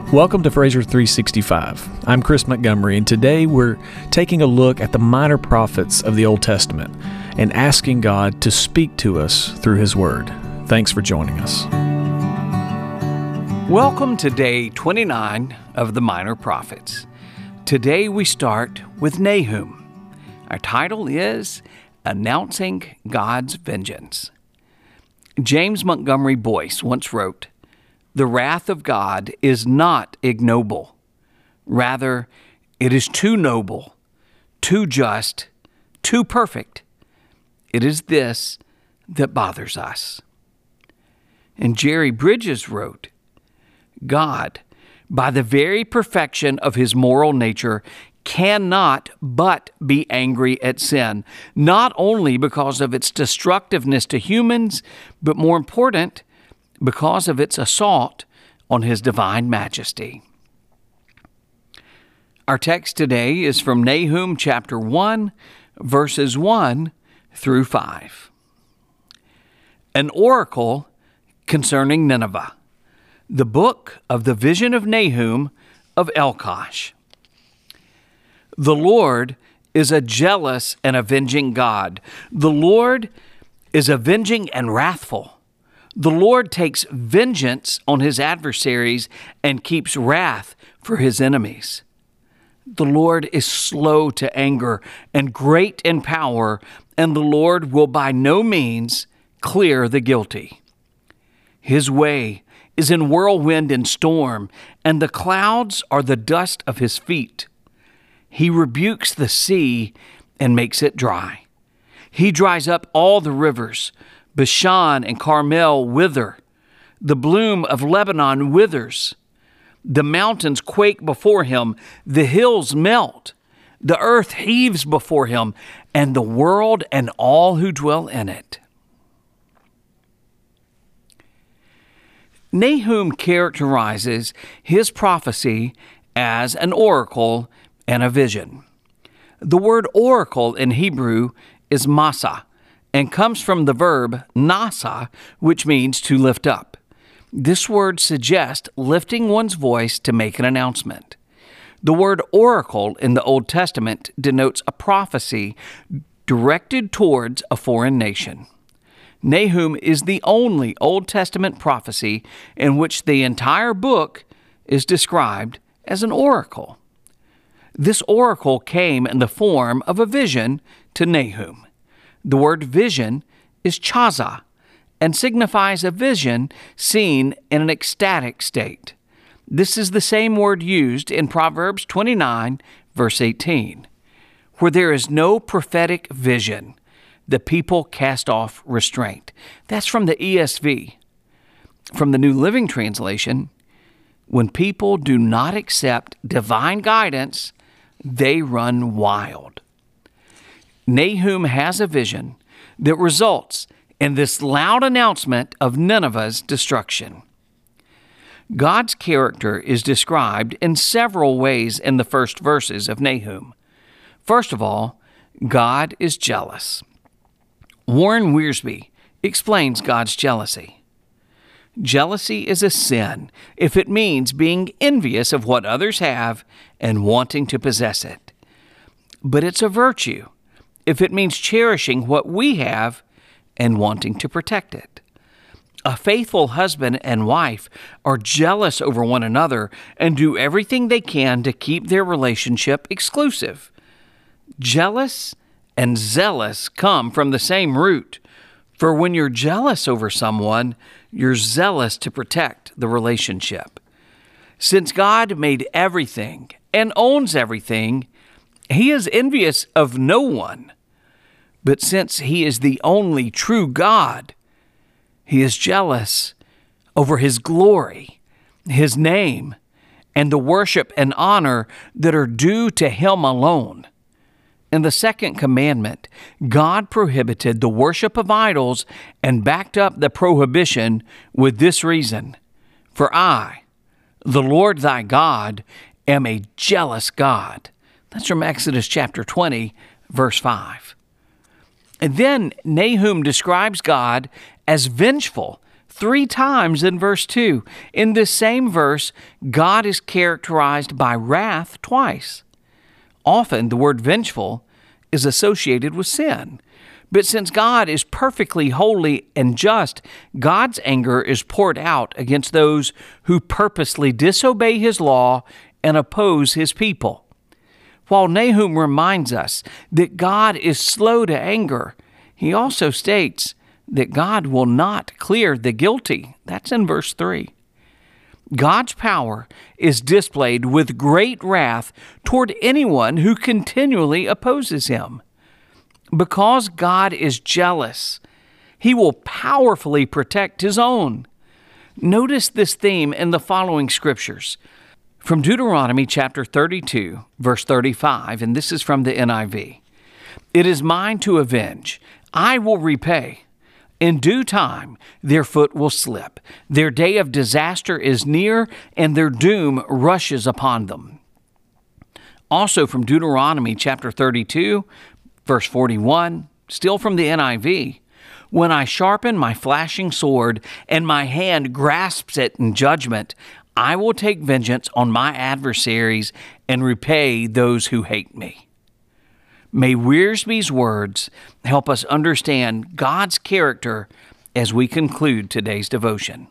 Welcome to Fraser 365. I'm Chris Montgomery, and today we're taking a look at the minor prophets of the Old Testament and asking God to speak to us through His Word. Thanks for joining us. Welcome to day 29 of the Minor Prophets. Today we start with Nahum. Our title is Announcing God's Vengeance. James Montgomery Boyce once wrote, "The wrath of God is not ignoble. Rather, it is too noble, too just, too perfect. It is this that bothers us." And Jerry Bridges wrote, "God, by the very perfection of His moral nature, cannot but be angry at sin, not only because of its destructiveness to humans, but more important, because of its assault on His divine majesty." Our text today is from Nahum chapter 1, verses 1 through 5. An oracle concerning Nineveh. The book of the vision of Nahum of Elkosh. The Lord is a jealous and avenging God. The Lord is avenging and wrathful. The Lord takes vengeance on His adversaries and keeps wrath for His enemies. The Lord is slow to anger and great in power, and the Lord will by no means clear the guilty. His way is in whirlwind and storm, and the clouds are the dust of His feet. He rebukes the sea and makes it dry. He dries up all the rivers. Bashan and Carmel wither. The bloom of Lebanon withers. The mountains quake before Him. The hills melt. The earth heaves before Him, and the world and all who dwell in it. Nahum characterizes his prophecy as an oracle and a vision. The word oracle in Hebrew is masa, and comes from the verb nasa, which means to lift up. This word suggests lifting one's voice to make an announcement. The word oracle in the Old Testament denotes a prophecy directed towards a foreign nation. Nahum is the only Old Testament prophecy in which the entire book is described as an oracle. This oracle came in the form of a vision to Nahum. The word vision is chaza and signifies a vision seen in an ecstatic state. This is the same word used in Proverbs 29, verse 18. Where there is no prophetic vision, the people cast off restraint. That's from the ESV. From the New Living Translation, when people do not accept divine guidance, they run wild. Nahum has a vision that results in this loud announcement of Nineveh's destruction. God's character is described in several ways in the first verses of Nahum. First of all, God is jealous. Warren Wiersbe explains God's jealousy. Jealousy is a sin if it means being envious of what others have and wanting to possess it. But it's a virtue if it means cherishing what we have and wanting to protect it. A faithful husband and wife are jealous over one another and do everything they can to keep their relationship exclusive. Jealous and zealous come from the same root. For when you're jealous over someone, you're zealous to protect the relationship. Since God made everything and owns everything, He is envious of no one. But since He is the only true God, He is jealous over His glory, His name, and the worship and honor that are due to Him alone. In the second commandment, God prohibited the worship of idols and backed up the prohibition with this reason: "For I, the Lord thy God, am a jealous God." That's from Exodus chapter 20, verse 5. And then Nahum describes God as vengeful 3 times in verse 2. In this same verse, God is characterized by wrath twice. Often the word vengeful is associated with sin. But since God is perfectly holy and just, God's anger is poured out against those who purposely disobey His law and oppose His people. While Nahum reminds us that God is slow to anger, he also states that God will not clear the guilty. That's in verse 3. God's power is displayed with great wrath toward anyone who continually opposes Him. Because God is jealous, He will powerfully protect His own. Notice this theme in the following scriptures. From Deuteronomy chapter 32, verse 35, and this is from the NIV. It is mine to avenge. I will repay. In due time, their foot will slip. Their day of disaster is near, and their doom rushes upon them. Also from Deuteronomy chapter 32, verse 41, still from the NIV. When I sharpen my flashing sword, and my hand grasps it in judgment, I will take vengeance on my adversaries and repay those who hate me. May Wiersbe's words help us understand God's character as we conclude today's devotion.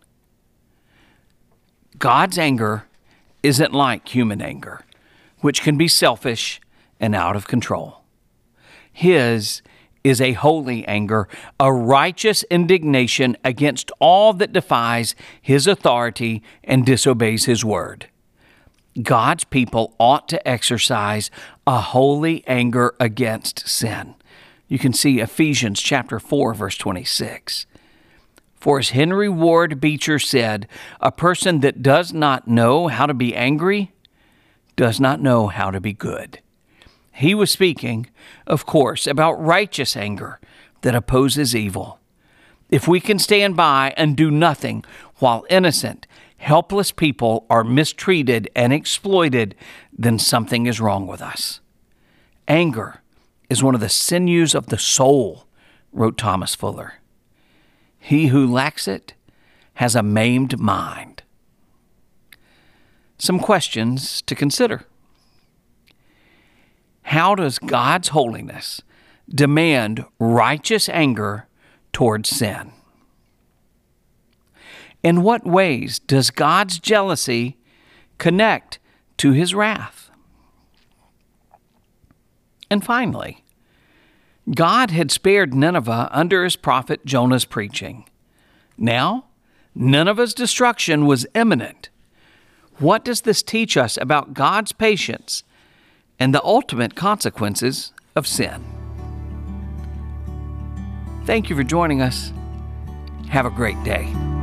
God's anger isn't like human anger, which can be selfish and out of control. His is a holy anger, a righteous indignation against all that defies His authority and disobeys His word. God's people ought to exercise a holy anger against sin. You can see Ephesians chapter 4, verse 26. For as Henry Ward Beecher said, a person that does not know how to be angry does not know how to be good. He was speaking, of course, about righteous anger that opposes evil. If we can stand by and do nothing while innocent, helpless people are mistreated and exploited, then something is wrong with us. Anger is one of the sinews of the soul, wrote Thomas Fuller. He who lacks it has a maimed mind. Some questions to consider. How does God's holiness demand righteous anger towards sin? In what ways does God's jealousy connect to His wrath? And finally, God had spared Nineveh under His prophet Jonah's preaching. Now, Nineveh's destruction was imminent. What does this teach us about God's patience and the ultimate consequences of sin? Thank you for joining us. Have a great day.